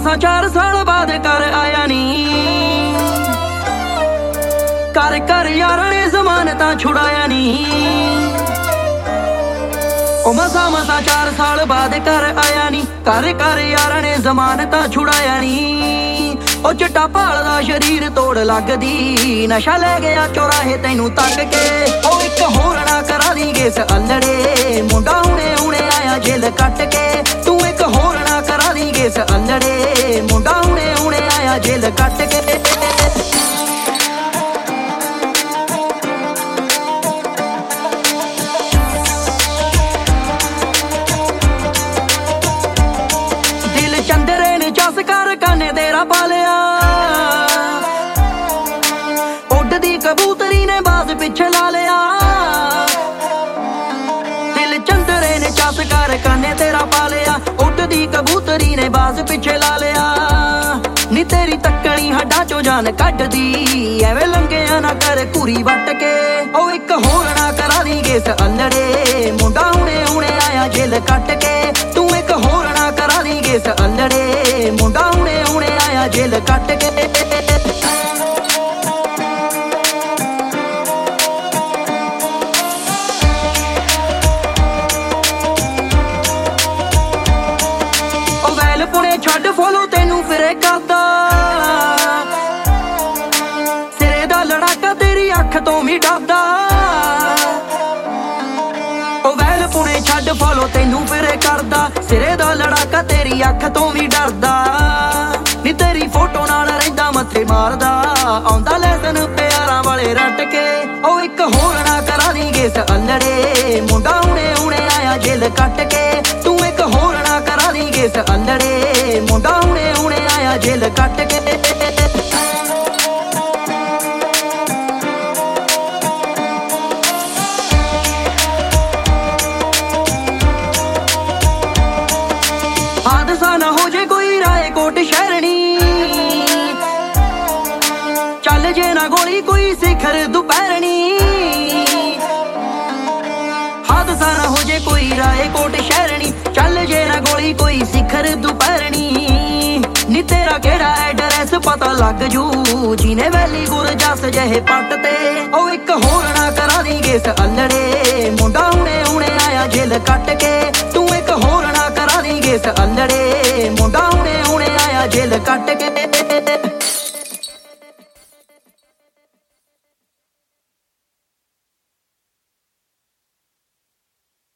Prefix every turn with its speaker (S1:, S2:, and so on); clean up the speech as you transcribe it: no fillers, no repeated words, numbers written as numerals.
S1: ਮਸਾਂ 4 ਸਾਲ ਬਾਅਦ ਕਰ ਆਇਆ ਨੀ। ਕਰ ਕਰ ਯਾਰਾਂ ਨੇ ਜ਼ਮਾਨਤਾਂ ਛੁਡਾਇਆ ਨੀ। ਉਹ ਮਸਾਂ 4 ਸਾਲ ਬਾਅਦ ਕਰ ਆਇਆ ਨੀ। ਕਰ ਕਰ ਯਾਰਾਂ ਨੇ ਜ਼ਮਾਨਤਾਂ ਛੁਡਾਇਆ ਨੀ। ਉਹ ਚਿੱਟਾ ਭਾਲਦਾ ਸ਼ਰੀਰ ਤੋੜ ਲੱਗਦੀ, ਨਸ਼ਾ ਲੈ ਗਿਆ ਚੌਰਾਹੇ ਤੈਨੂੰ ਤੱਕ ਕੇ। ਉਹ ਇੱਕ ਹੋਰ ਨਾ ਕਰਾ ਦੀ ਗੇਸ ਅਲੜੇ, ਮੁੰਡਾ ਹੁਣੇ ਹੁਣੇ ਆਇਆ ਜੇਲ੍ਹ ਕੱਟ ਕੇ। ਤੂੰ ਇੱਕ ਹੋਰ ਨਾ ਕਰਾ ਦੀ ਗੇਸ ਅਲੜੇ, ਮੁੰਡਾ ਹੁਣੇ ਹੁਣੇ ਆਇਆ ਜੇਲ੍ਹ ਕੱਟ ਕੇ। ਦਿਲ ਚੰਦਰੇ ਨੇ ਚਸ ਕਰ ਕਾਨੇ ਤੇਰਾ ਪਾਲਿਆ, ਉੱਡਦੀ ਕਬੂਤਰੀ ਨੇ ਬਾਜ਼ ਪਿੱਛੇ ਲਾ ਲਿਆ। ਦਿਲ ਚੰਦਰੇ ਨੇ ਚਸ ਕਰ ਕਾਨੇ ਤੇਰਾ ਪਾਲਿਆ, ਉੱਡਦੀ ਕਬੂਤਰੀ ਨੇ ਬਾਜ਼ ਪਿੱਛੇ ਲਾ ਲਿਆ। ਨੀ ਤੇਰੀ ਤੱਕਣੀ ਹੱਡਾਂ ਚੋਂ ਜਾਨ ਕੱਢਦੀ, ਐਵੇਂ ਲੰਘਿਆ ਨਾ ਕਰ ਘੂਰੀ ਵੱਟ ਕੇ। ਉਹ ਇੱਕ ਹੋਰ ਨਾ ਕਰਾ ਦੀ ਗੇਸ ਅਲੜੇ, ਮੁੰਡਾ ਹੁਣੇ ਹੁਣੇ ਆਇਆ ਜੇਲ੍ਹ ਕੱਟ ਕੇ। ਤੂੰ ਇੱਕ ਹੋਰ ਨਾ ਕਰਾ ਦੀ ਗੇਸ ਅਲੜੇ, ਮੁੰਡਾ ਹੁਣੇ ਹੁਣੇ ਆਇਆ ਜੇਲ੍ਹ ਕੱਟ ਕੇ। ਉਹ ਵੈਲ ਪੁਣੇ ਛੱਡ ਫੋਲੋ ਤੈਨੂੰ ਫਿਰੇ ਕਰਦਾ, ਸਿਰੇ ਦਾ ਲੜਾਕਾ ਤੇਰੀ ਅੱਖ ਤੋਂ ਵੀ ਡਰਦਾ। ਉਹ ਵੈਲ ਪੁਣੇ ਛੱਡ ਫੋਲੋ ਤੈਨੂੰ ਫਿਰੇ ਕਰਦਾ, ਸਿਰੇ ਦਾ ਲੜਾਕਾ ਤੇਰੀ ਅੱਖ ਤੋਂ ਵੀ ਡਰਦਾ। ਨੀ ਤੇਰੀ ਫੋਟੋ ਨਾਲ ਰਹਿੰਦਾ ਮੱਥੇ ਮਾਰਦਾ, ਆਉਂਦਾ ਲੈਸਨ ਪਿਆਰਾਂ ਵਾਲੇ ਰੱਟ ਕੇ। ਉਹ ਇੱਕ ਹੋਰ ਨਾ ਕਰਾ ਦੀ ਗੇਸ ਅਲੜੇ, ਮੁੰਡਾ ਹੁਣੇ ਹੁਣੇ ਆਇਆ ਜੇਲ੍ਹ ਕੱਟ ਕੇ। ਤੂੰ ਇੱਕ ਹੋਰ ਨਾ ਕਰਾ ਦੀ ਗੇਸ ਅਲੜੇ, ਮੁੰਡਾ ਹੁਣੇ ਹੁਣੇ ਆਇਆ ਜੇਲ੍ਹ ਕੱਟ ਕੇ। ਹਾਦਸਾ ਨਾ ਹੋ ਜੇ ਕੋਈ ਰਾਏਕੋਟ ਸ਼ਹਿਰਣੀ, ਚੱਲ ਜੇ ਨਾ ਗੋਲੀ ਕੋਈ ਸਿਖਰ ਦੁਪਹਿਰਣੀ। ਹਾਦਸਾ ਨਾ ਹੋ ਜੇ ਕੋਈ ਰਾਏਕੋਟ ਸ਼ਹਿਰਣੀ, ਚੱਲ ਜੇ ਨਾ ਗੋਲੀ ਕੋਈ ਸਿਖਰ ਦੁਪਹਿਰਣੀ। ਨੀ ਤੇਰਾ ਕਿਹੜਾ ਐਡਰੈਸ ਪਤਾ ਲੱਗ ਜੂ, ਜੀਨੇ ਵੈਲੀ ਗੁਰਜਸ ਜਿਹੇ ਪੱਟ ਤੇ। ਉਹ ਇੱਕ ਹੋਰ ਨਾ ਕਰਾ ਦੀ ਗੇਸ ਅਲੜੇ, ਮੁੰਡਾ ਹੁਣੇ ਹੁਣੇ ਆਇਆ ਜੇਲ੍ਹ ਕੱਟ ਕੇ। ਤੂੰ ਇੱਕ ਹੋਰ ਨਾ ਕਰਾ ਦੀ ਗੇਸ ਅਲੜੇ, ਮੁੰਡਾ ਹੁਣੇ ਹੁਣੇ ਆਇਆ ਜੇਲ੍ਹ ਕੱਟ ਕੇ।